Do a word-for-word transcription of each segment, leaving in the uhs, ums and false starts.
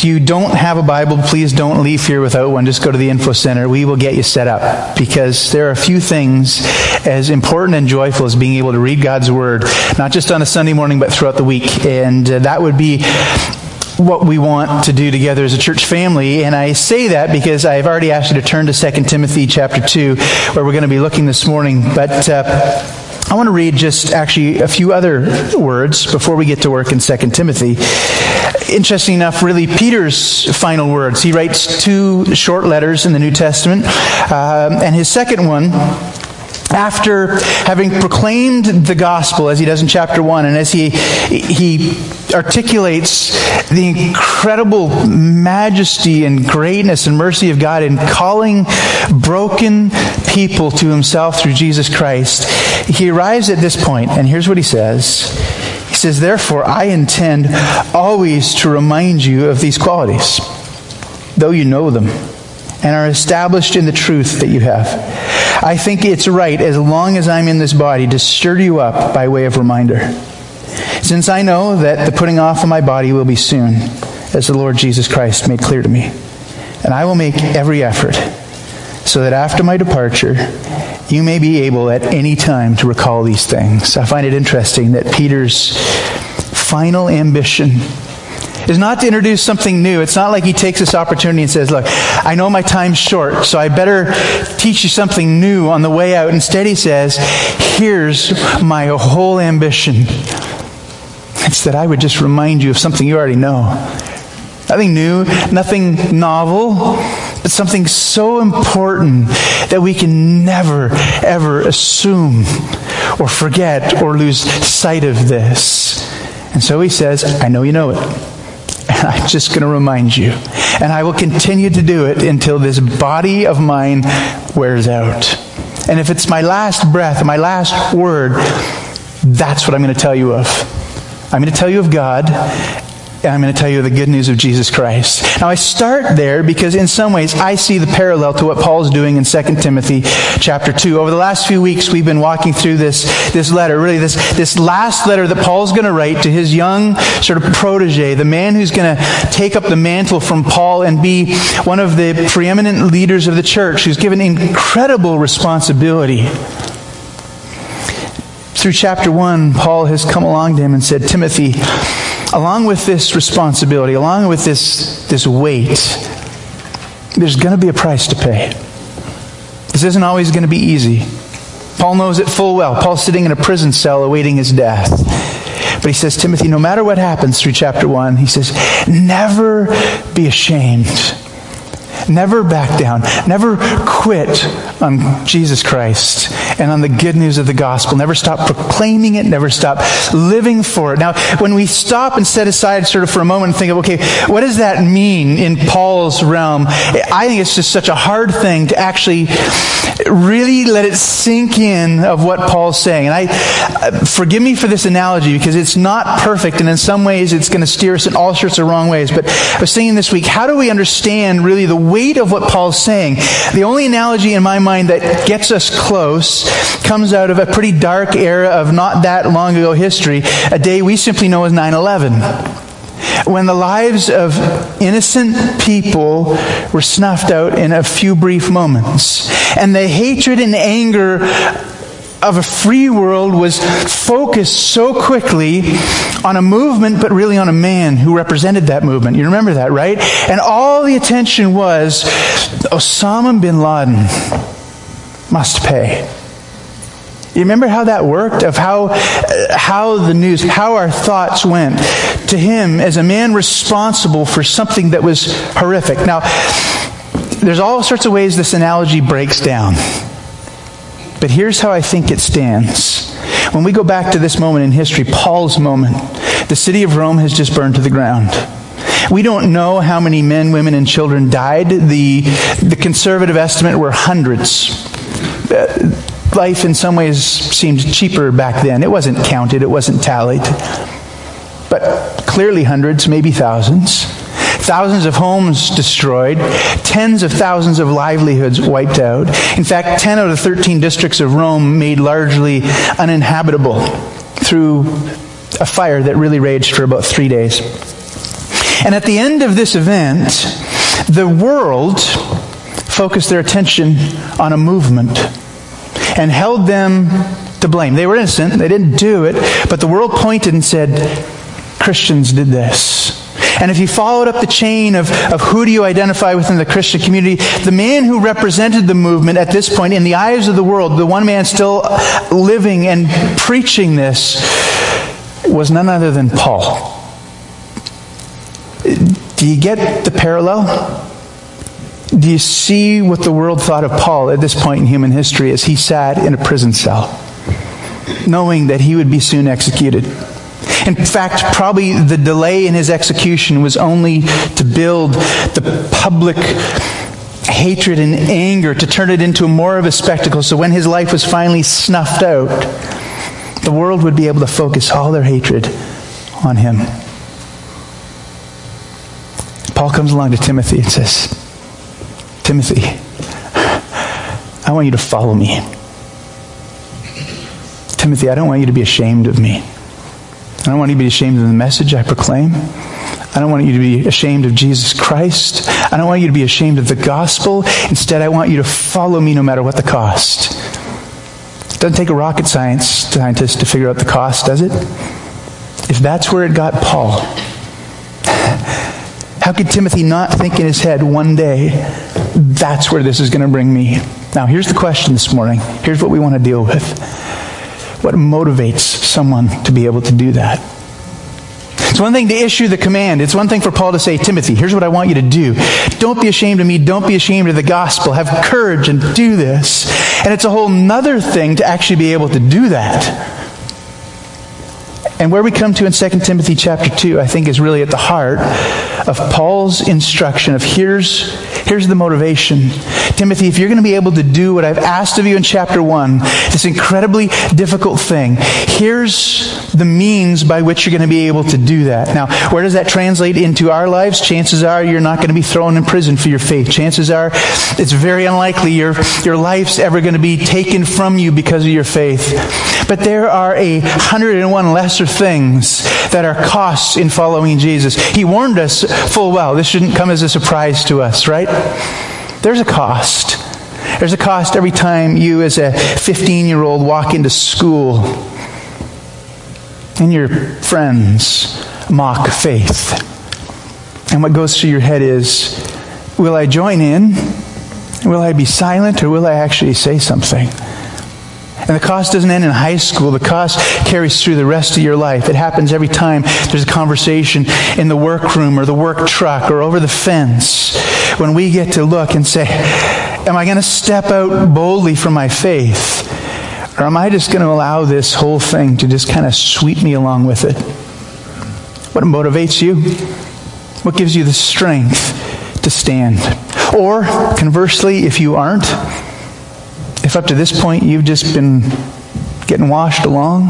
If you don't have a Bible, please don't leave here without one. Just go to the info center. We will get you set up, because there are a few things as important and joyful as being able to read God's Word, not just on a Sunday morning, but throughout the week. And uh, that would be what we want to do together as a church family. And I say that because I've already asked you to turn to Second Timothy chapter two, where we're going to be looking this morning. But uh, I want to read just actually a few other words before we get to work in Second Timothy. Interesting enough, really, Peter's final words. He writes two short letters in the New Testament. Uh, and his second one, after having proclaimed the gospel, as he does in chapter one, and as he he articulates the incredible majesty and greatness and mercy of God in calling broken people to himself through Jesus Christ, he arrives at this point, and here's what he says. He says, "Therefore, I intend always to remind you of these qualities, though you know them and are established in the truth that you have. I think it's right, as long as I'm in this body, to stir you up by way of reminder, since I know that the putting off of my body will be soon, as the Lord Jesus Christ made clear to me. And I will make every effort, so that after my departure, you may be able at any time to recall these things." I find it interesting that Peter's final ambition is not to introduce something new. It's not like he takes this opportunity and says, "Look, I know my time's short, so I better teach you something new on the way out." Instead, he says, "Here's my whole ambition. It's that I would just remind you of something you already know. Nothing new, nothing novel, but something so important that we can never, ever assume or forget or lose sight of this." And so he says, "I know you know it. And I'm just going to remind you. And I will continue to do it until this body of mine wears out. And if it's my last breath, my last word, that's what I'm going to tell you of. I'm going to tell you of God, and I'm going to tell you the good news of Jesus Christ." Now, I start there because in some ways I see the parallel to what Paul's doing in Second Timothy chapter two. Over the last few weeks, we've been walking through this, this letter, really this, this last letter that Paul's going to write to his young sort of protege, the man who's going to take up the mantle from Paul and be one of the preeminent leaders of the church, who's given incredible responsibility. Through chapter one, Paul has come along to him and said, "Timothy, along with this responsibility, along with this, this weight, there's going to be a price to pay. This isn't always going to be easy." Paul knows it full well. Paul's sitting in a prison cell awaiting his death. But he says, "Timothy, no matter what happens," through chapter one, he says, "never be ashamed. Never back down. Never quit on Jesus Christ and on the good news of the gospel. Never stop proclaiming it. Never stop living for it." Now, when we stop and set aside sort of for a moment and think of, okay, what does that mean in Paul's realm? I think it's just such a hard thing to actually really let it sink in of what Paul's saying. And I, forgive me for this analogy because it's not perfect, and in some ways it's going to steer us in all sorts of wrong ways. But I was thinking this week, how do we understand really the weight of what Paul's saying? The only analogy in my mind that gets us close comes out of a pretty dark era of not that long ago history, a day we simply know as nine eleven, when the lives of innocent people were snuffed out in a few brief moments. And the hatred and anger of a free world was focused so quickly on a movement, but really on a man who represented that movement. You remember that, right? And all the attention was, Osama bin Laden must pay. You remember how that worked? Of how uh, how the news, how our thoughts went to him as a man responsible for something that was horrific. Now, there's all sorts of ways this analogy breaks down. But here's how I think it stands. When we go back to this moment in history, Paul's moment, the city of Rome has just burned to the ground. We don't know how many men, women, and children died. The, the conservative estimate were hundreds. Uh, life in some ways seemed cheaper back then. It wasn't counted, it wasn't tallied. But clearly hundreds, maybe thousands. Thousands of homes destroyed. Tens of thousands of livelihoods wiped out. In fact, ten out of thirteen districts of Rome made largely uninhabitable through a fire that really raged for about three days. And at the end of this event, the world focused their attention on a movement and held them to blame. They were innocent. They didn't do it. But the world pointed and said, Christians did this. And if you followed up the chain of, of who do you identify within the Christian community, the man who represented the movement at this point in the eyes of the world, the one man still living and preaching this, was none other than Paul. Do you get the parallel? Do you see what the world thought of Paul at this point in human history as he sat in a prison cell, knowing that he would be soon executed? In fact, probably the delay in his execution was only to build the public hatred and anger, to turn it into more of a spectacle, so when his life was finally snuffed out, the world would be able to focus all their hatred on him. Paul comes along to Timothy and says, Timothy, I want you to follow me. Timothy, I don't want you to be ashamed of me. I don't want you to be ashamed of the message I proclaim. I don't want you to be ashamed of Jesus Christ. I don't want you to be ashamed of the gospel. Instead, I want you to follow me no matter what the cost. It doesn't take a rocket science scientist to figure out the cost, does it? If that's where it got Paul, how could Timothy not think in his head one day, that's where this is going to bring me? Now, here's the question this morning. Here's what we want to deal with. What motivates someone to be able to do that? It's one thing to issue the command. It's one thing for Paul to say, Timothy, here's what I want you to do. Don't be ashamed of me. Don't be ashamed of the gospel. Have courage and do this. And it's a whole nother thing to actually be able to do that. And where we come to in Second Timothy chapter two, I think is really at the heart of Paul's instruction of here's, here's the motivation. Timothy, if you're going to be able to do what I've asked of you in chapter one, this incredibly difficult thing, here's the means by which you're going to be able to do that. Now, where does that translate into our lives? Chances are you're not going to be thrown in prison for your faith. Chances are it's very unlikely your, your life's ever going to be taken from you because of your faith. But there are a hundred and one lesser things that are costs in following Jesus. He warned us full well. This shouldn't come as a surprise to us, right? There's a cost. There's a cost every time you as a fifteen-year-old walk into school and your friends mock faith. And what goes through your head is, will I join in? Will I be silent, or will I actually say something? And the cost doesn't end in high school. The cost carries through the rest of your life. It happens every time there's a conversation in the workroom or the work truck or over the fence, when we get to look and say, am I going to step out boldly for my faith? Or am I just going to allow this whole thing to just kind of sweep me along with it? What motivates you? What gives you the strength to stand? Or, conversely, if you aren't, if up to this point you've just been getting washed along,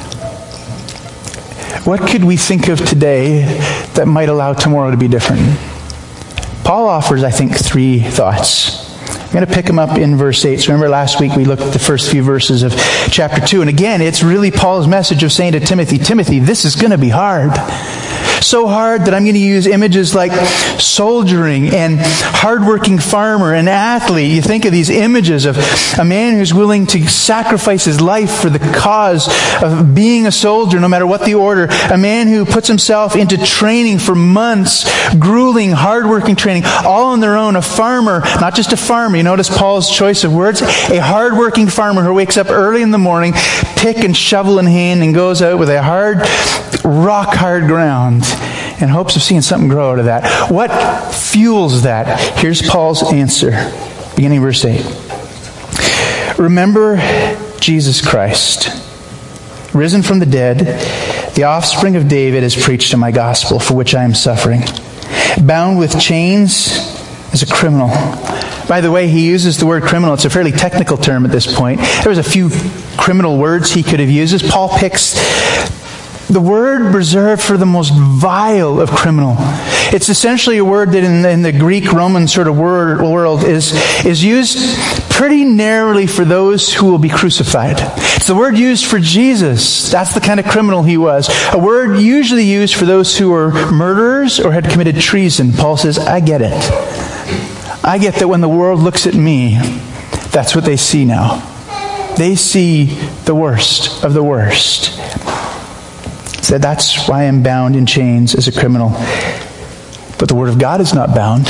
what could we think of today that might allow tomorrow to be different? Paul offers, I think, three thoughts. I'm going to pick them up in verse eight. So remember last week we looked at the first few verses of chapter two. And again, it's really Paul's message of saying to Timothy, Timothy, this is going to be hard. So hard that I'm going to use images like soldiering and hardworking farmer and athlete. You think of these images of a man who's willing to sacrifice his life for the cause of being a soldier, no matter what the order. A man who puts himself into training for months, grueling, hardworking training, all on their own. A farmer, not just a farmer. You notice Paul's choice of words? A hardworking farmer who wakes up early in the morning, pick and shovel in hand, and goes out with a hard, rock-hard ground in hopes of seeing something grow out of that. What fuels that? Here's Paul's answer, beginning verse eight. Remember Jesus Christ, risen from the dead, the offspring of David, has preached in my gospel, for which I am suffering, bound with chains as a criminal. By the way, he uses the word criminal. It's a fairly technical term at this point. There was a few criminal words he could have used. Paul picks the word reserved for the most vile of criminal. It's essentially a word that in, in the Greek Roman sort of word, world is, is used pretty narrowly for those who will be crucified. It's the word used for Jesus. That's the kind of criminal he was. A word usually used for those who were murderers or had committed treason. Paul says, I get it. I get that when the world looks at me, that's what they see now. They see the worst of the worst. So that's why I'm bound in chains as a criminal. But the Word of God is not bound.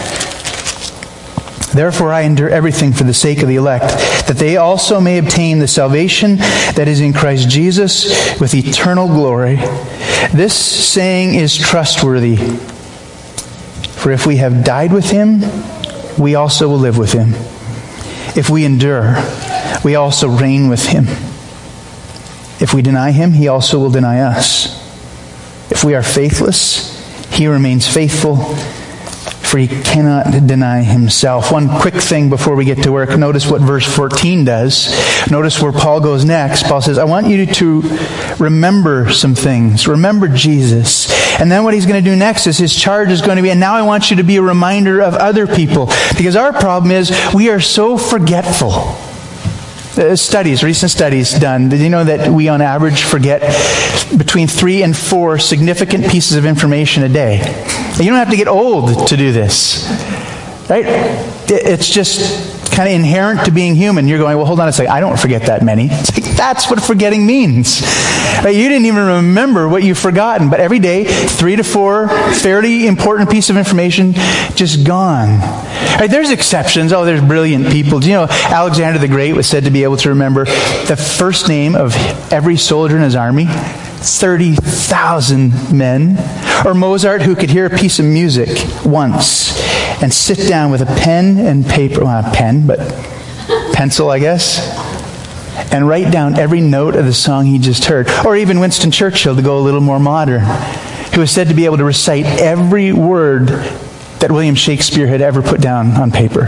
Therefore I endure everything for the sake of the elect, that they also may obtain the salvation that is in Christ Jesus with eternal glory. This saying is trustworthy. For if we have died with him, we also will live with him. If we endure, we also reign with him. If we deny him, he also will deny us. If we are faithless, he remains faithful, for he cannot deny himself. One quick thing before we get to work. Notice what verse fourteen does. Notice where Paul goes next. Paul says, I want you to remember some things. Remember Jesus. And then what he's going to do next is his charge is going to be, and now I want you to be a reminder of other people. Because our problem is we are so forgetful. Uh, studies, recent studies done. Did you know that we on average forget between three and four significant pieces of information a day? You don't have to get old to do this. Right? It's just kind of inherent to being human. You're going, well, hold on a second. I don't forget that many. It's like, that's what forgetting means. Right? You didn't even remember what you've forgotten. But every day, three to four fairly important piece of information just gone. Right? There's exceptions. Oh, there's brilliant people. Do you know Alexander the Great was said to be able to remember the first name of every soldier in his army? thirty thousand men. Or Mozart, who could hear a piece of music once and sit down with a pen and paper, well, not a pen, but pencil, I guess, and write down every note of the song he just heard. Or even Winston Churchill, to go a little more modern, who was said to be able to recite every word that William Shakespeare had ever put down on paper.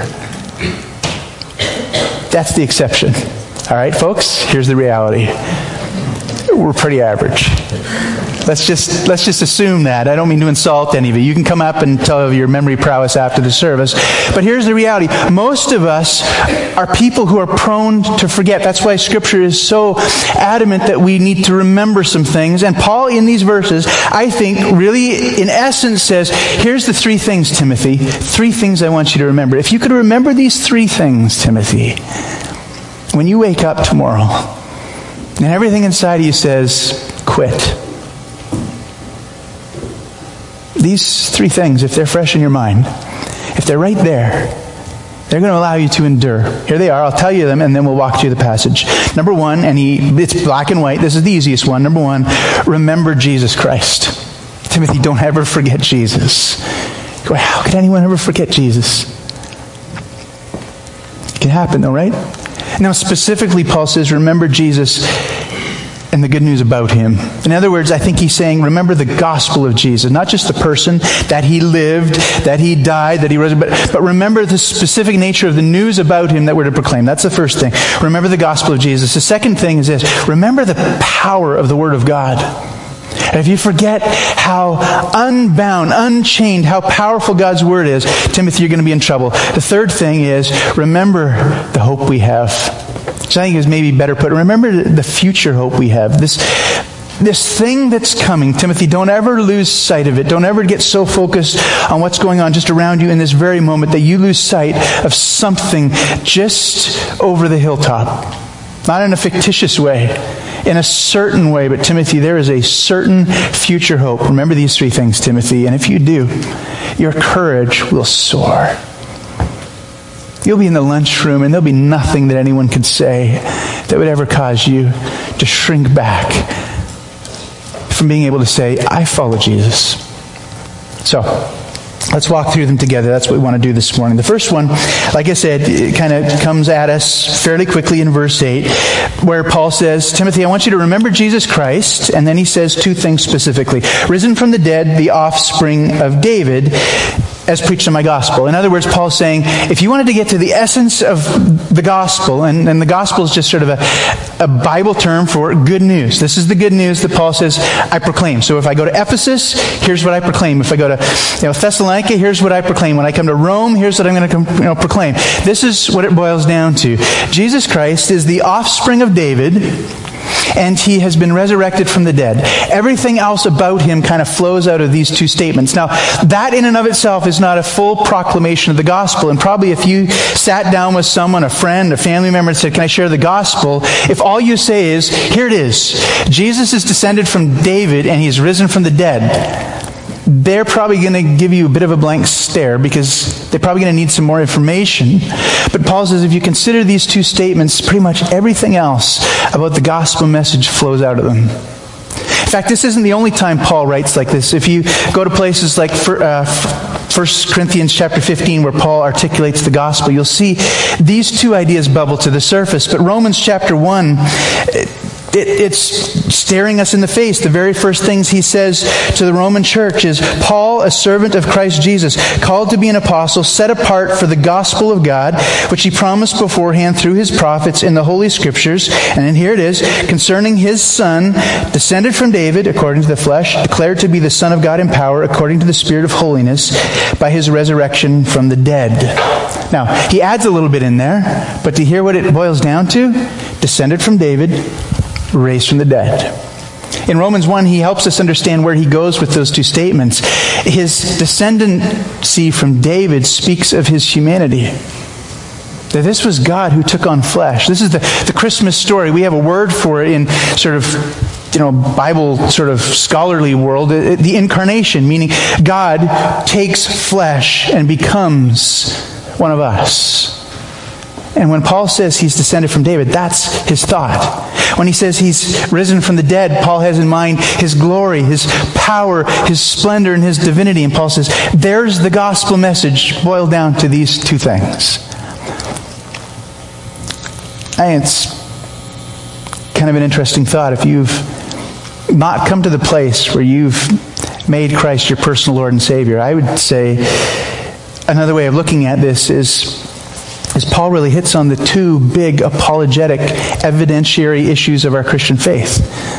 That's the exception. All right, folks, here's the reality. We're pretty average. Let's just let's just assume that. I don't mean to insult any of you. You can come up and tell of your memory prowess after the service. But here's the reality. Most of us are people who are prone to forget. That's why Scripture is so adamant that we need to remember some things. And Paul, in these verses, I think really, in essence, says, here's the three things, Timothy. Three things I want you to remember. If you could remember these three things, Timothy, when you wake up tomorrow, and everything inside of you says, quit. These three things, if they're fresh in your mind, if they're right there, they're going to allow you to endure. Here they are. I'll tell you them, and then we'll walk through the passage. Number one, and he, it's black and white. This is the easiest one. Number one, remember Jesus Christ. Timothy, don't ever forget Jesus. Go, how could anyone ever forget Jesus? It can happen, though, right? Now, specifically, Paul says, remember Jesus and the good news about him. In other words, I think he's saying, remember the gospel of Jesus. Not just the person, that he lived, that he died, that he rose, but, but remember the specific nature of the news about him that we're to proclaim. That's the first thing. Remember the gospel of Jesus. The second thing is this. Remember the power of the Word of God. And if you forget how unbound, unchained, how powerful God's Word is, Timothy, you're going to be in trouble. The third thing is, remember the hope we have. So I think it's maybe better put, remember the future hope we have. This, this thing that's coming, Timothy, don't ever lose sight of it. Don't ever get so focused on what's going on just around you in this very moment that you lose sight of something just over the hilltop. Not in a fictitious way, in a certain way, but Timothy, there is a certain future hope. Remember these three things, Timothy, and if you do, your courage will soar. You'll be in the lunchroom, and there'll be nothing that anyone could say that would ever cause you to shrink back from being able to say, I follow Jesus. So, let's walk through them together. That's what we want to do this morning. The first one, like I said, it kind of comes at us fairly quickly in verse eight, where Paul says, Timothy, I want you to remember Jesus Christ. And then he says two things specifically. Risen from the dead, the offspring of David, as preached in my gospel. In other words, Paul's saying, if you wanted to get to the essence of the gospel, and, and the gospel is just sort of a, a Bible term for good news. This is the good news that Paul says, I proclaim. So if I go to Ephesus, here's what I proclaim. If I go to you know, Thessalonica, here's what I proclaim. When I come to Rome, here's what I'm going to you know, proclaim. This is what it boils down to. Jesus Christ is the offspring of David, and he has been resurrected from the dead. Everything else about him kind of flows out of these two statements. Now, that in and of itself is not a full proclamation of the gospel. And probably if you sat down with someone, a friend, a family member, and said, can I share the gospel? If all you say is, here it is. Jesus is descended from David and he's risen from the dead. They're probably going to give you a bit of a blank stare because they're probably going to need some more information. But Paul says if you consider these two statements, pretty much everything else about the gospel message flows out of them. In fact, this isn't the only time Paul writes like this. If you go to places like First Corinthians chapter fifteen, where Paul articulates the gospel, you'll see these two ideas bubble to the surface. But Romans chapter one, It, it's staring us in the face. The very first things he says to the Roman church is, Paul, a servant of Christ Jesus, called to be an apostle, set apart for the gospel of God, which he promised beforehand through his prophets in the Holy Scriptures. And then here it is, concerning his Son, descended from David, according to the flesh, declared to be the Son of God in power, according to the Spirit of holiness, by his resurrection from the dead. Now, he adds a little bit in there, but to hear what it boils down to, descended from David, raised from the dead. In Romans one, he helps us understand where he goes with those two statements. His descendancy from David speaks of his humanity. That this was God who took on flesh. This is the, the Christmas story. We have a word for it in sort of, you know, Bible sort of scholarly world. The incarnation, meaning God takes flesh and becomes one of us. And when Paul says he's descended from David, that's his thought. When he says he's risen from the dead, Paul has in mind his glory, his power, his splendor, and his divinity. And Paul says, there's the gospel message boiled down to these two things. And it's kind of an interesting thought. If you've not come to the place where you've made Christ your personal Lord and Savior, I would say another way of looking at this is is Paul really hits on the two big apologetic, evidentiary issues of our Christian faith.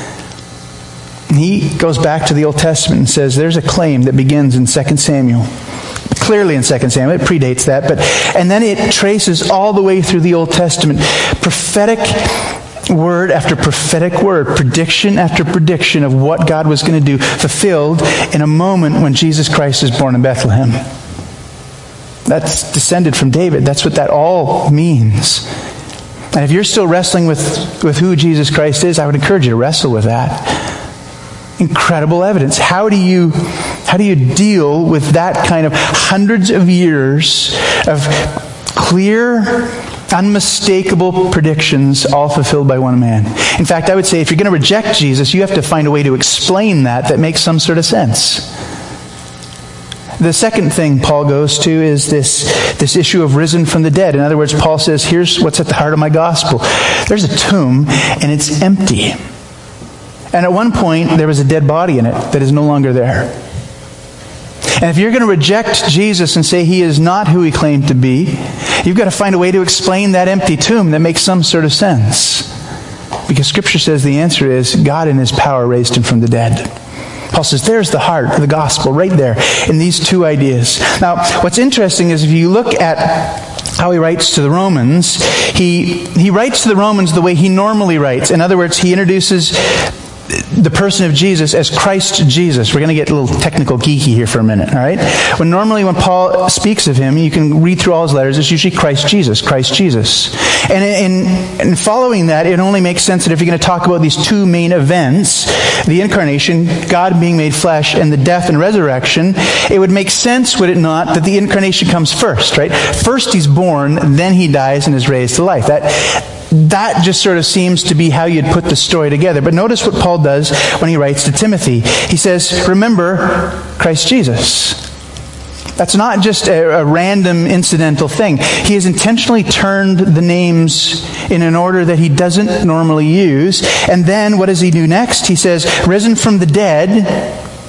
And he goes back to the Old Testament and says there's a claim that begins in Second Samuel. Clearly in Second Samuel, it predates that, but and then it traces all the way through the Old Testament. Prophetic word after prophetic word, prediction after prediction of what God was going to do, fulfilled in a moment when Jesus Christ is born in Bethlehem. That's descended from David. That's what that all means. And if you're still wrestling with, with who Jesus Christ is, I would encourage you to wrestle with that. Incredible evidence. How do you how do you deal with that kind of hundreds of years of clear, unmistakable predictions all fulfilled by one man? In fact, I would say if you're going to reject Jesus, you have to find a way to explain that that makes some sort of sense. The second thing Paul goes to is this, this issue of risen from the dead. In other words, Paul says, here's what's at the heart of my gospel. There's a tomb, and it's empty. And at one point, there was a dead body in it that is no longer there. And if you're going to reject Jesus and say he is not who he claimed to be, you've got to find a way to explain that empty tomb that makes some sort of sense. Because Scripture says the answer is God in his power raised him from the dead. Paul says, there's the heart of the gospel right there in these two ideas. Now, what's interesting is if you look at how he writes to the Romans, he, he writes to the Romans the way he normally writes. In other words, he introduces the person of Jesus as Christ Jesus. We're going to get a little technical geeky here for a minute, all right? When normally when Paul speaks of him, you can read through all his letters, it's usually Christ Jesus, Christ Jesus. And in, in following that, it only makes sense that if you're going to talk about these two main events, the incarnation, God being made flesh, and the death and resurrection, it would make sense, would it not, that the incarnation comes first, right? First he's born, then he dies and is raised to life. That That just sort of seems to be how you'd put the story together. But notice what Paul does when he writes to Timothy. He says, remember Christ Jesus. That's not just a, a random incidental thing. He has intentionally turned the names in an order that he doesn't normally use. And then what does he do next? He says, risen from the dead,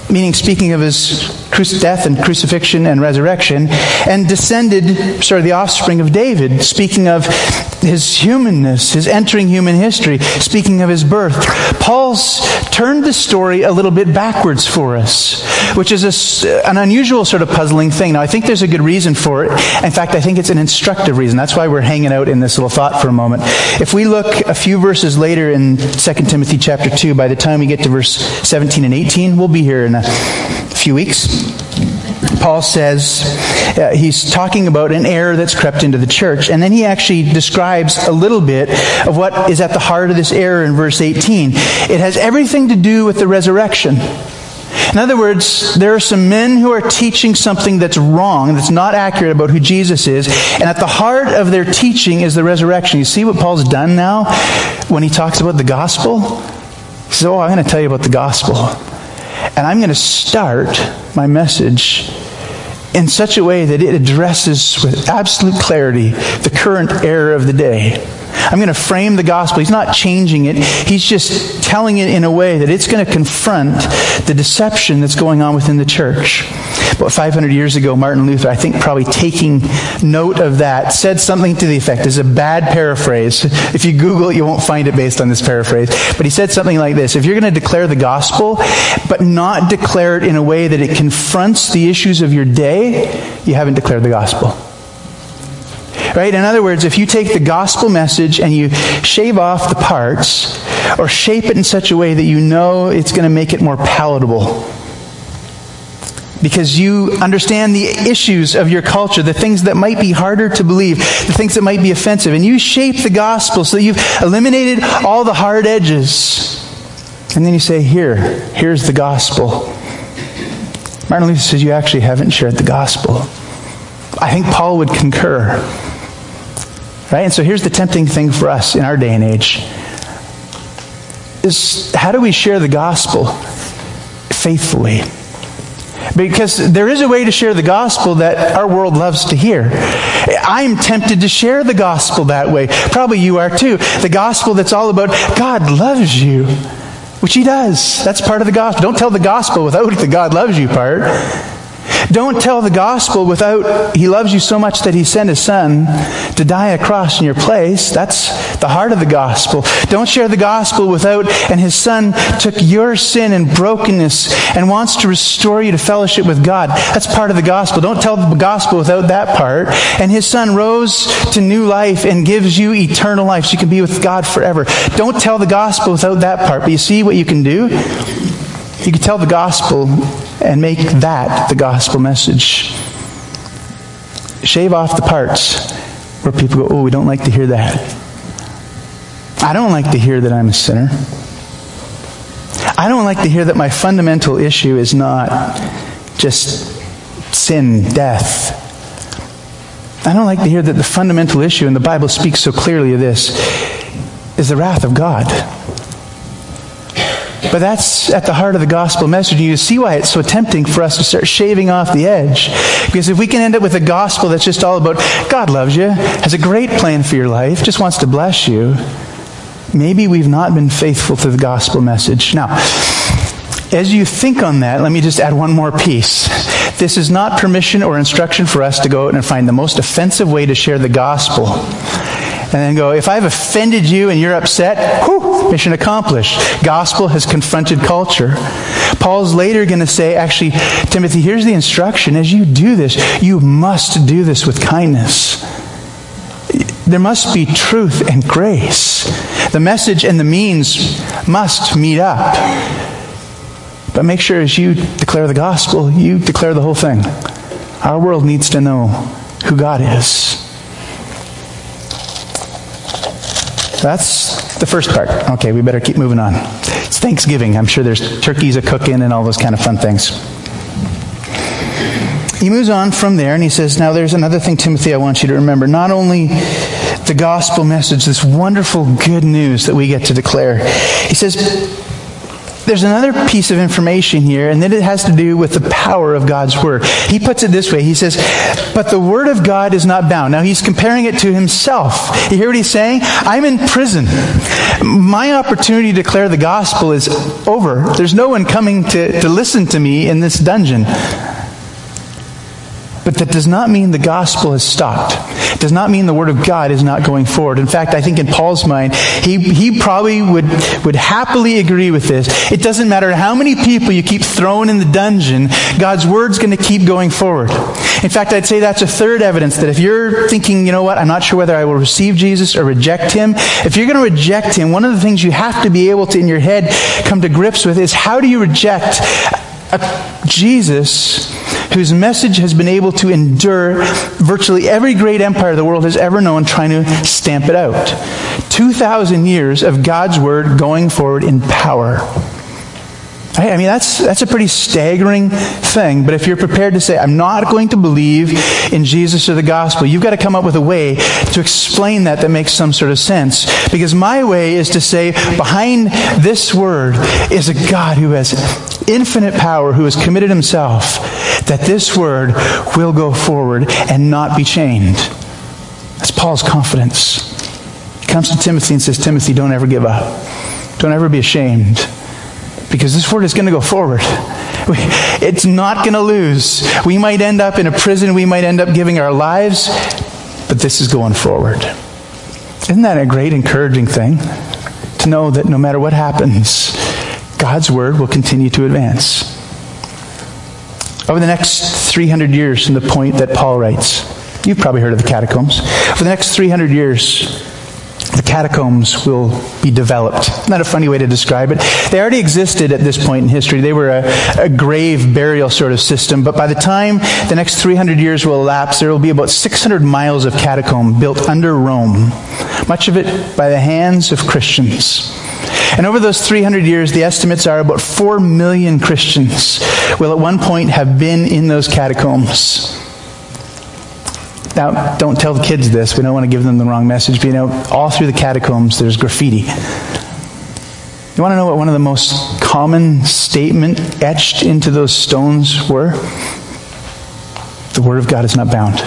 meaning speaking of his death and crucifixion and resurrection, and descended, sorry, the offspring of David, speaking of his humanness, his entering human history, speaking of his birth. Paul's turned the story a little bit backwards for us, which is a, an unusual sort of puzzling thing. Now, I think there's a good reason for it. In fact, I think it's an instructive reason. That's why we're hanging out in this little thought for a moment. If we look a few verses later in Second Timothy chapter two, by the time we get to verse seventeen and eighteen, we'll be here in a few weeks. Paul says, uh, he's talking about an error that's crept into the church. And then he actually describes a little bit of what is at the heart of this error in verse eighteen. It has everything to do with the resurrection. In other words, there are some men who are teaching something that's wrong, that's not accurate about who Jesus is. And at the heart of their teaching is the resurrection. You see what Paul's done now when he talks about the gospel? He says, oh, I'm going to tell you about the gospel. And I'm going to start my message in such a way that it addresses with absolute clarity the current error of the day. I'm going to frame the gospel. He's not changing it. He's just telling it in a way that it's going to confront the deception that's going on within the church. About five hundred years ago, Martin Luther, I think probably taking note of that, said something to the effect, this is a bad paraphrase. If you Google it, you won't find it based on this paraphrase. But he said something like this: if you're going to declare the gospel, but not declare it in a way that it confronts the issues of your day, you haven't declared the gospel. Right? In other words, if you take the gospel message and you shave off the parts, or shape it in such a way that you know it's going to make it more palatable, because you understand the issues of your culture, the things that might be harder to believe, the things that might be offensive, and you shape the gospel so that you've eliminated all the hard edges. And then you say, here, here's the gospel. Martin Luther says you actually haven't shared the gospel. I think Paul would concur. Right? And so here's the tempting thing for us in our day and age. Is how do we share the gospel faithfully? Because there is a way to share the gospel that our world loves to hear. I'm tempted to share the gospel that way. Probably you are too. The gospel that's all about God loves you, which He does. That's part of the gospel. Don't tell the gospel without the God loves you part. Don't tell the gospel without He loves you so much that He sent His Son to die on a cross in your place. That's the heart of the gospel. Don't share the gospel without, and His Son took your sin and brokenness and wants to restore you to fellowship with God. That's part of the gospel. Don't tell the gospel without that part. And His Son rose to new life and gives you eternal life so you can be with God forever. Don't tell the gospel without that part. But you see what you can do? You can tell the gospel and make that the gospel message. Shave off the parts where people go, oh, we don't like to hear that. I don't like to hear that I'm a sinner. I don't like to hear that my fundamental issue is not just sin, death. I don't like to hear that the fundamental issue, and the Bible speaks so clearly of this, is the wrath of God. But that's at the heart of the gospel message. You see why it's so tempting for us to start shaving off the edge. Because if we can end up with a gospel that's just all about God loves you, has a great plan for your life, just wants to bless you, maybe we've not been faithful to the gospel message. Now, as you think on that, let me just add one more piece. This is not permission or instruction for us to go out and find the most offensive way to share the gospel. And then go, if I've offended you and you're upset, whew, mission accomplished. Gospel has confronted culture. Paul's later going to say, actually, Timothy, here's the instruction. As you do this, you must do this with kindness. There must be truth and grace. The message and the means must meet up. But make sure as you declare the gospel, you declare the whole thing. Our world needs to know who God is. That's the first part. Okay, we better keep moving on. It's Thanksgiving. I'm sure there's turkeys a-cooking and all those kind of fun things. He moves on from there and he says, now there's another thing, Timothy, I want you to remember. Not only the gospel message, this wonderful good news that we get to declare. He says, there's another piece of information here, and then it has to do with the power of God's Word. He puts it this way. He says, but the Word of God is not bound. Now, he's comparing it to himself. You hear what he's saying? I'm in prison. My opportunity to declare the gospel is over. There's no one coming to, to listen to me in this dungeon. But that does not mean the gospel has stopped. It does not mean the Word of God is not going forward. In fact, I think in Paul's mind, he, he probably would, would happily agree with this. It doesn't matter how many people you keep throwing in the dungeon, God's Word's going to keep going forward. In fact, I'd say that's a third evidence that if you're thinking, you know what, I'm not sure whether I will receive Jesus or reject Him. If you're going to reject Him, one of the things you have to be able to, in your head, come to grips with is how do you reject a Jesus whose message has been able to endure virtually every great empire the world has ever known, trying to stamp it out. two thousand years of God's Word going forward in power. I mean, that's that's a pretty staggering thing. But if you're prepared to say, I'm not going to believe in Jesus or the gospel, you've got to come up with a way to explain that that makes some sort of sense. Because my way is to say, behind this Word is a God who has infinite power, who has committed Himself, that this Word will go forward and not be chained. That's Paul's confidence. He comes to Timothy and says, Timothy, don't ever give up. Don't ever be ashamed. Because this Word is going to go forward. It's not going to lose. We might end up in a prison. We might end up giving our lives. But this is going forward. Isn't that a great, encouraging thing? To know that no matter what happens, God's Word will continue to advance. Over the next three hundred years, from the point that Paul writes, you've probably heard of the catacombs. For the next three hundred years, the catacombs will be developed. Isn't that a funny way to describe it? They already existed at this point in history. They were a, a grave burial sort of system. But by the time the next three hundred years will elapse, there will be about six hundred miles of catacomb built under Rome. Much of it by the hands of Christians. And over those three hundred years, the estimates are about four million Christians will at one point have been in those catacombs. Now, don't tell the kids this. We don't want to give them the wrong message. But you know, all through the catacombs, there's graffiti. You want to know what one of the most common statement etched into those stones were? The Word of God is not bound.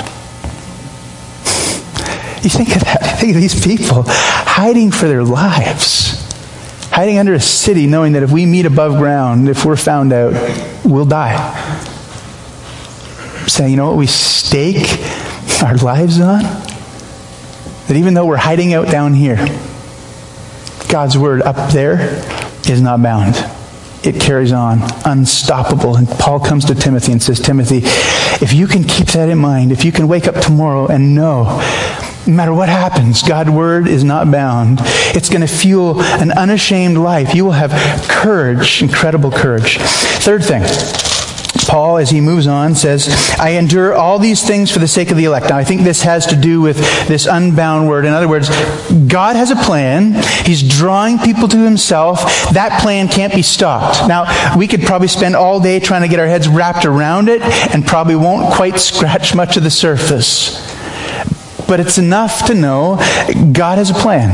You think of that. Think of these people hiding for their lives. Hiding under a city, knowing that if we meet above ground, if we're found out, we'll die. Saying, you know what we stake our lives on? That even though we're hiding out down here, God's Word up there is not bound. It carries on, unstoppable. And Paul comes to Timothy and says, Timothy, if you can keep that in mind, if you can wake up tomorrow and know, no matter what happens, God's Word is not bound. It's going to fuel an unashamed life. You will have courage, incredible courage. Third thing, Paul, as he moves on, says, I endure all these things for the sake of the elect. Now, I think this has to do with this unbound Word. In other words, God has a plan. He's drawing people to Himself. That plan can't be stopped. Now, we could probably spend all day trying to get our heads wrapped around it and probably won't quite scratch much of the surface. But it's enough to know God has a plan.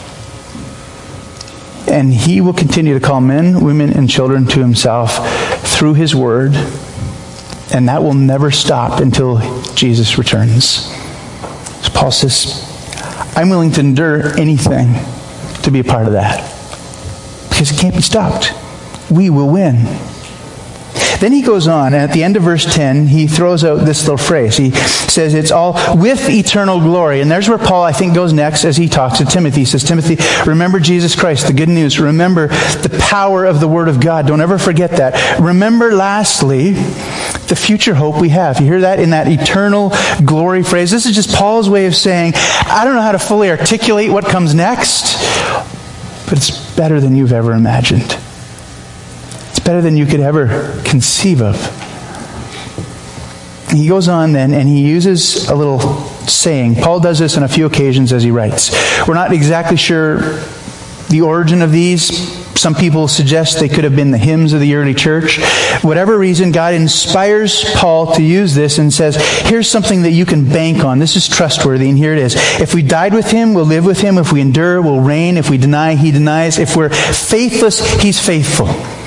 And He will continue to call men, women, and children to Himself through His Word. And that will never stop until Jesus returns. So Paul says, I'm willing to endure anything to be a part of that. Because it can't be stopped. We will win. Then he goes on, and at the end of verse ten, he throws out this little phrase. He says it's all with eternal glory. And there's where Paul, I think, goes next as he talks to Timothy. He says, Timothy, remember Jesus Christ, the good news. Remember the power of the Word of God. Don't ever forget that. Remember, lastly, the future hope we have. You hear that in that eternal glory phrase? This is just Paul's way of saying, I don't know how to fully articulate what comes next, but it's better than you've ever imagined. Better than you could ever conceive of. He goes on then, and he uses a little saying. Paul does this on a few occasions as he writes. We're not exactly sure the origin of these. Some people suggest they could have been the hymns of the early church. Whatever reason, God inspires Paul to use this and says, here's something that you can bank on. This is trustworthy, and here it is. If we died with Him, we'll live with Him. If we endure, we'll reign. If we deny, He denies. If we're faithless, He's faithful.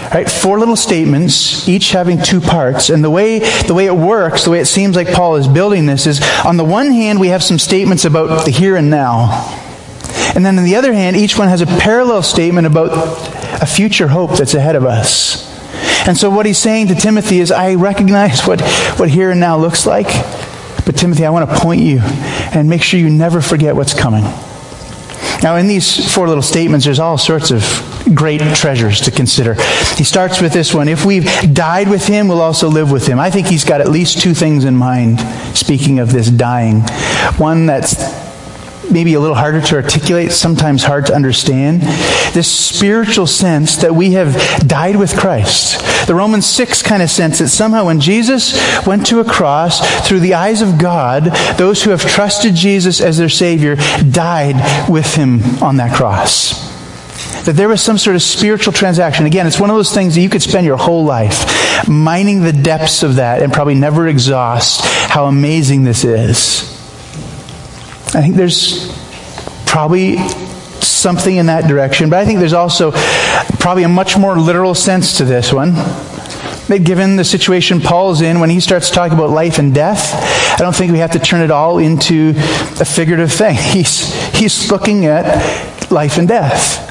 Right? Four little statements, each having two parts. And the way the way it works, the way it seems like Paul is building this is, on the one hand, we have some statements about the here and now. And then on the other hand, each one has a parallel statement about a future hope that's ahead of us. And so what he's saying to Timothy is, I recognize what, what here and now looks like, but Timothy, I want to point you and make sure you never forget what's coming. Now, in these four little statements, there's all sorts of great treasures to consider. He starts with this one. If we've died with him, we'll also live with him. I think he's got at least two things in mind, speaking of this dying. One that's maybe a little harder to articulate, sometimes hard to understand. This spiritual sense that we have died with Christ. The Romans six kind of sense that somehow when Jesus went to a cross, through the eyes of God, those who have trusted Jesus as their Savior died with him on that cross. That there was some sort of spiritual transaction. Again, it's one of those things that you could spend your whole life mining the depths of that and probably never exhaust how amazing this is. I think there's probably something in that direction, but I think there's also probably a much more literal sense to this one. That given the situation Paul's in, when he starts talking about life and death, I don't think we have to turn it all into a figurative thing. He's, he's looking at life and death.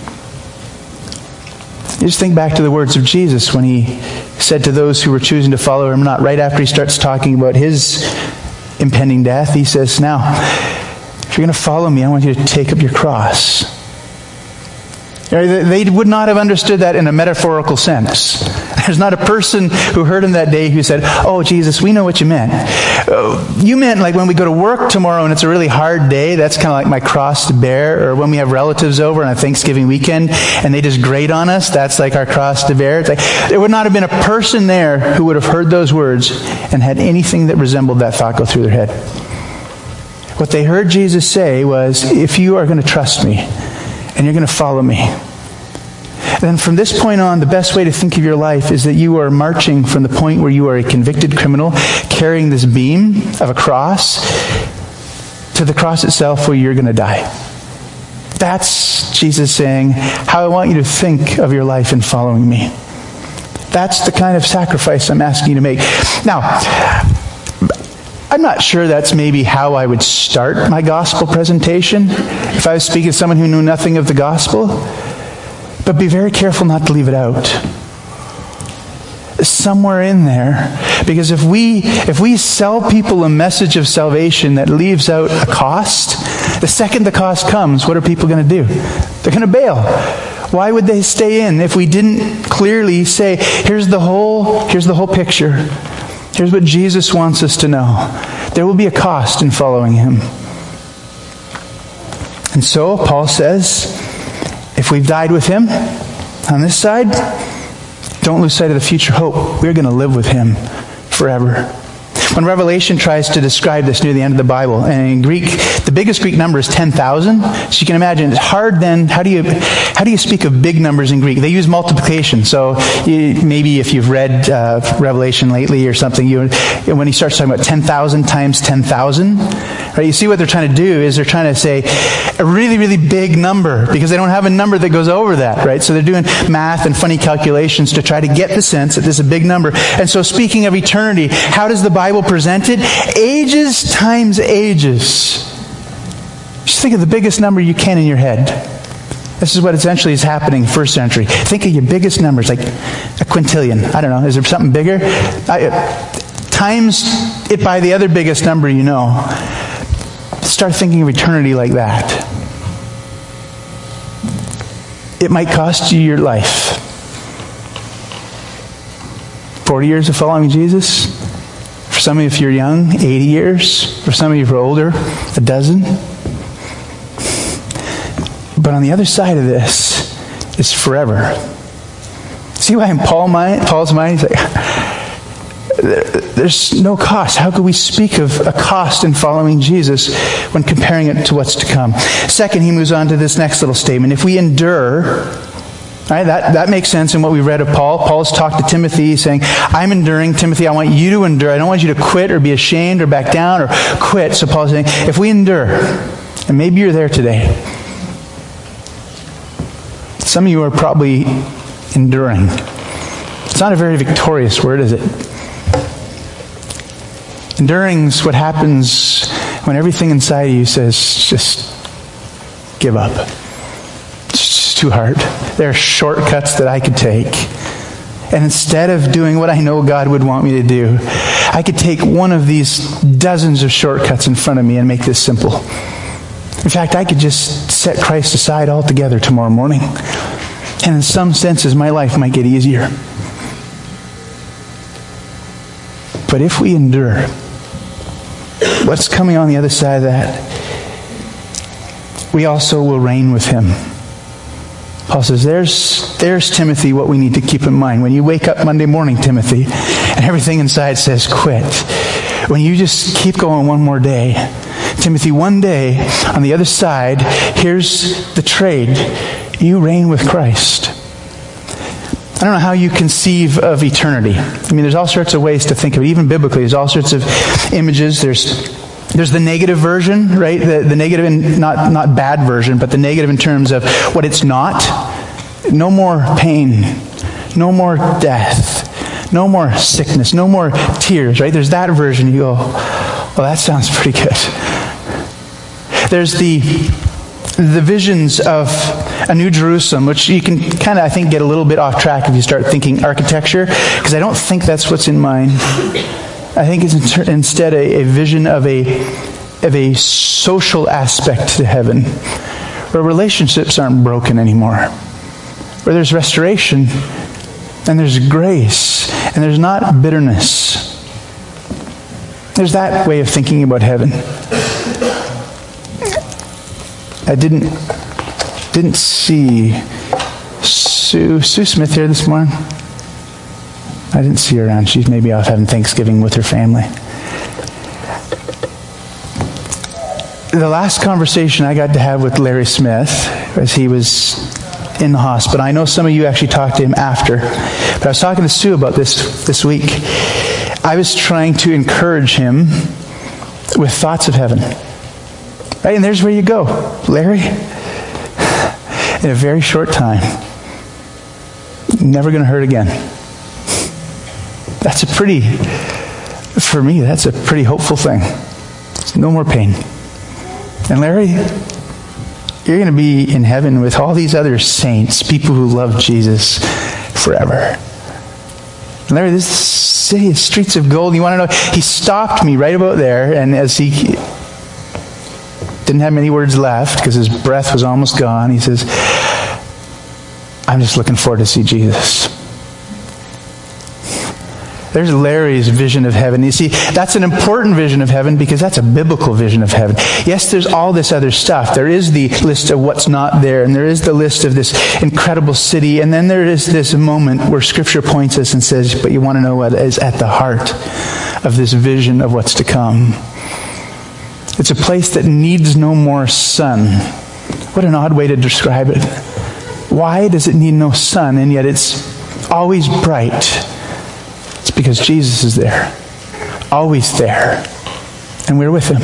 You just think back to the words of Jesus when he said to those who were choosing to follow him, not right after he starts talking about his impending death, he says, now, if you're going to follow me, I want you to take up your cross. They would not have understood that in a metaphorical sense. There's not a person who heard him that day who said, oh, Jesus, we know what you meant. You meant like when we go to work tomorrow and it's a really hard day, that's kind of like my cross to bear. Or when we have relatives over on a Thanksgiving weekend and they just grate on us, that's like our cross to bear. It's like, there would not have been a person there who would have heard those words and had anything that resembled that thought go through their head. What they heard Jesus say was, if you are going to trust me and you're going to follow me, then from this point on, the best way to think of your life is that you are marching from the point where you are a convicted criminal, carrying this beam of a cross, to the cross itself where you're going to die. That's Jesus saying, how I want you to think of your life in following me. That's the kind of sacrifice I'm asking you to make. Now, I'm not sure that's maybe how I would start my gospel presentation if I was speaking to someone who knew nothing of the gospel. But be very careful not to leave it out. Somewhere in there. Because if we if we sell people a message of salvation that leaves out a cost, the second the cost comes, what are people going to do? They're going to bail. Why would they stay in if we didn't clearly say, here's the whole, here's the whole picture. Here's what Jesus wants us to know. There will be a cost in following him. And so, Paul says, if we've died with him on this side, don't lose sight of the future hope. We're going to live with him forever. When Revelation tries to describe this near the end of the Bible, and in Greek, the biggest Greek number is ten thousand. So you can imagine, it's hard then, how do you how do you speak of big numbers in Greek? They use multiplication. So you, maybe if you've read uh, Revelation lately or something, you when he starts talking about ten thousand times ten thousand, right? You see what they're trying to do is they're trying to say a really, really big number because they don't have a number that goes over that, right? So they're doing math and funny calculations to try to get the sense that this is a big number. And so speaking of eternity, how does the Bible present it? Ages times ages. Just think of the biggest number you can in your head. This is what essentially is happening in the first century. Think of your biggest numbers, like a quintillion. I don't know, is there something bigger? I, times it by the other biggest number you know. Start thinking of eternity like that. It might cost you your life. forty years of following Jesus. For some of you, if you're young, eighty years. For some of you, if you're older, a dozen. But on the other side of this is forever. See why in Paul mind, Paul's mind, he's like, there's no cost. How could we speak of a cost in following Jesus when comparing it to what's to come? Second, he moves on to this next little statement. If we endure, right, that, that makes sense in what we read of Paul. Paul's talked to Timothy saying, I'm enduring. Timothy, I want you to endure. I don't want you to quit or be ashamed or back down or quit. So Paul's saying, if we endure, and maybe you're there today. Some of you are probably enduring. It's not a very victorious word, is it? Enduring's what happens when everything inside of you says, just give up. It's just too hard. There are shortcuts that I could take. And instead of doing what I know God would want me to do, I could take one of these dozens of shortcuts in front of me and make this simple. In fact, I could just set Christ aside altogether tomorrow morning. And in some senses, my life might get easier. But if we endure, what's coming on the other side of that? We also will reign with him. Paul says, there's, there's Timothy, what we need to keep in mind. When you wake up Monday morning, Timothy, and everything inside says quit, when you just keep going one more day, Timothy, one day, on the other side, here's the trade. You reign with Christ. I don't know how you conceive of eternity. I mean, there's all sorts of ways to think of it. Even biblically, there's all sorts of images. There's there's the negative version, right? The, the negative, and not, not bad version, but the negative in terms of what it's not. No more pain. No more death. No more sickness. No more tears, right? There's that version. You go, well, that sounds pretty good. There's the the visions of a New Jerusalem, which you can kind of, I think, get a little bit off track if you start thinking architecture, because I don't think that's what's in mind. I think it's instead a, a vision of a of a social aspect to heaven, where relationships aren't broken anymore, where there's restoration, and there's grace, and there's not bitterness. There's that way of thinking about heaven. I didn't didn't see Sue Sue Smith here this morning. I didn't see her around. She's maybe off having Thanksgiving with her family. The last conversation I got to have with Larry Smith, as he was in the hospital, I know some of you actually talked to him after, but I was talking to Sue about this this week. I was trying to encourage him with thoughts of heaven. Right, and there's where you go, Larry. In a very short time. Never going to hurt again. That's a pretty, for me, that's a pretty hopeful thing. No more pain. And Larry, you're going to be in heaven with all these other saints, people who love Jesus forever. And Larry, this city is streets of gold. You want to know, he stopped me right about there, and as he didn't have many words left because his breath was almost gone, he says, I'm just looking forward to see Jesus. There's Larry's vision of heaven. You see, that's an important vision of heaven because that's a biblical vision of heaven. Yes, there's all this other stuff. There is the list of what's not there, and there is the list of this incredible city, and then there is this moment where Scripture points us and says, but you want to know what is at the heart of this vision of what's to come. It's a place that needs no more sun. What an odd way to describe it. Why does it need no sun, and yet it's always bright? It's because Jesus is there. Always there. And we're with him.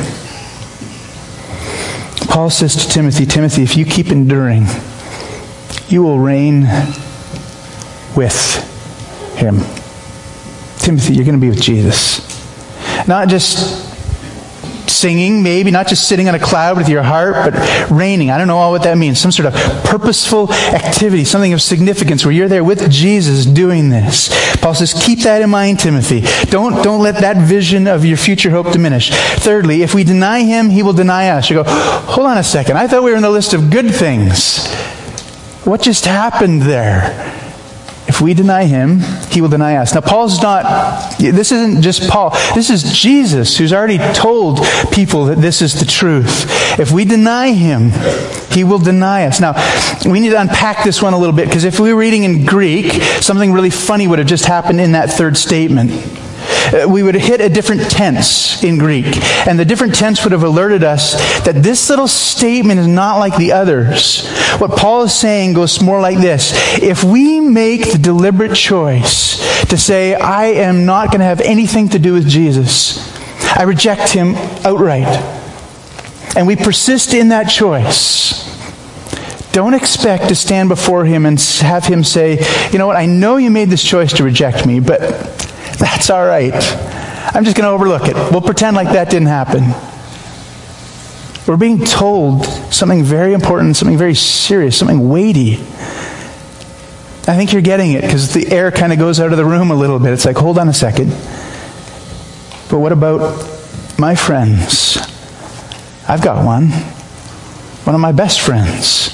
Paul says to Timothy, Timothy, if you keep enduring, you will reign with him. Timothy, you're going to be with Jesus. Not just singing, maybe, not just sitting on a cloud with your heart, but reigning. I don't know all what that means. Some sort of purposeful activity, something of significance where you're there with Jesus doing this. Paul says, keep that in mind, Timothy. Don't, don't let that vision of your future hope diminish. Thirdly, if we deny him, he will deny us. You go, hold on a second. I thought we were in the list of good things. What just happened there? If we deny him, he will deny us. Now, Paul's not, this isn't just Paul. This is Jesus who's already told people that this is the truth. If we deny him, he will deny us. Now, we need to unpack this one a little bit, because if we were reading in Greek, something really funny would have just happened in that third statement. We would have hit a different tense in Greek. And the different tense would have alerted us that this little statement is not like the others. What Paul is saying goes more like this. If we make the deliberate choice to say, I am not going to have anything to do with Jesus, I reject him outright, and we persist in that choice, Don't expect to stand before him and have him say, you know what, I know you made this choice to reject me, but that's all right. I'm just going to overlook it. We'll pretend like that didn't happen. We're being told something very important, something very serious, something weighty. I think you're getting it because the air kind of goes out of the room a little bit. It's like, hold on a second. But what about my friends? I've got one. One of my best friends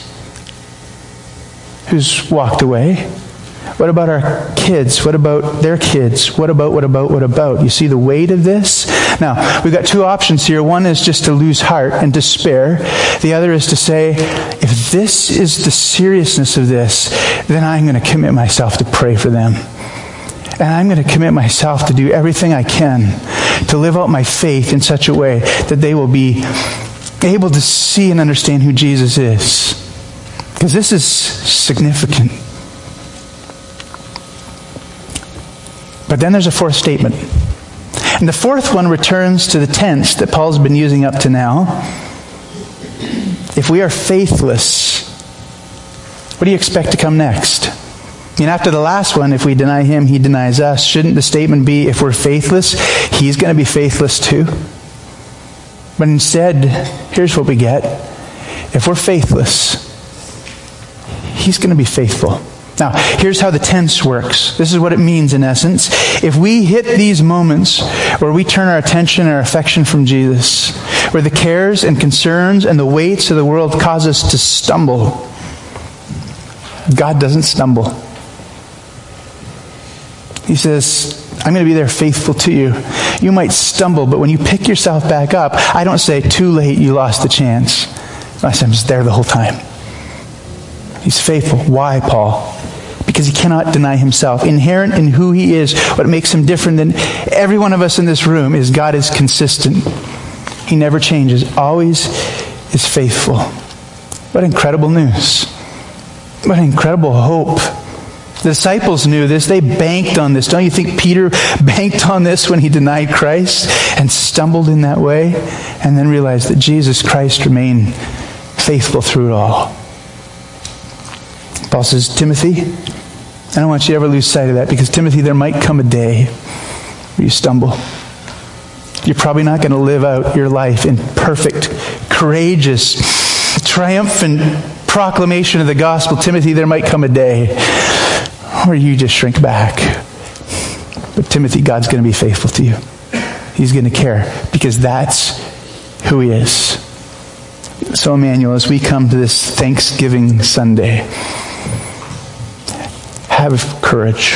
who's walked away. What about our kids? What about their kids? What about, what about, what about? You see the weight of this? Now, we've got two options here. One is just to lose heart and despair. The other is to say, if this is the seriousness of this, then I'm going to commit myself to pray for them. And I'm going to commit myself to do everything I can to live out my faith in such a way that they will be able to see and understand who Jesus is. Because this is significant. But then there's a fourth statement. And the fourth one returns to the tense that Paul's been using up to now. If we are faithless, what do you expect to come next? I mean, after the last one, if we deny him, he denies us. Shouldn't the statement be, if we're faithless, he's going to be faithless too? But instead, here's what we get. If we're faithless, he's going to be faithful. Now, here's how the tense works. This is what it means in essence. If we hit these moments where we turn our attention and our affection from Jesus, where the cares and concerns and the weights of the world cause us to stumble, God doesn't stumble. He says, I'm going to be there faithful to you. You might stumble, but when you pick yourself back up, I don't say, too late, you lost the chance. I say, I'm just there the whole time. He's faithful. Why, Paul? Because he cannot deny himself. Inherent in who he is, what makes him different than every one of us in this room is God is consistent. He never changes. Always is faithful. What incredible news. What incredible hope. The disciples knew this. They banked on this. Don't you think Peter banked on this when he denied Christ and stumbled in that way and then realized that Jesus Christ remained faithful through it all? Paul says, Timothy, I don't want you to ever lose sight of that, because Timothy, there might come a day where you stumble. You're probably not going to live out your life in perfect, courageous, triumphant proclamation of the gospel. Timothy, there might come a day where you just shrink back. But Timothy, God's going to be faithful to you. He's going to care, because that's who he is. So, Emmanuel, as we come to this Thanksgiving Sunday, have courage.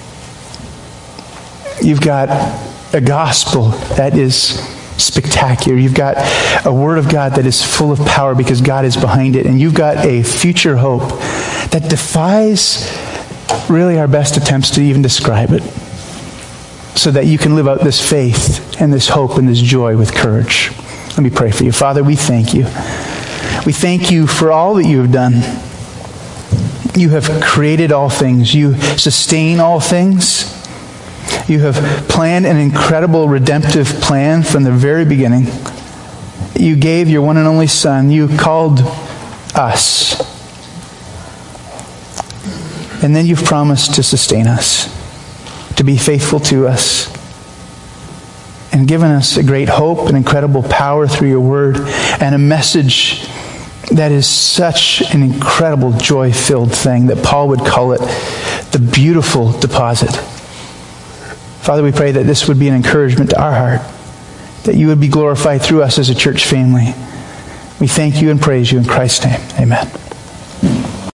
You've got a gospel that is spectacular. You've got a word of God that is full of power because God is behind it. And you've got a future hope that defies really our best attempts to even describe it, so that you can live out this faith and this hope and this joy with courage. Let me pray for you. Father, we thank you. We thank you for all that you have done. You have created all things. You sustain all things. You have planned an incredible redemptive plan from the very beginning. You gave your one and only Son. You called us. And then you've promised to sustain us, to be faithful to us, and given us a great hope and incredible power through your word, and a message that is such an incredible joy-filled thing that Paul would call it the beautiful deposit. Father, we pray that this would be an encouragement to our heart, that you would be glorified through us as a church family. We thank you and praise you in Christ's name. Amen.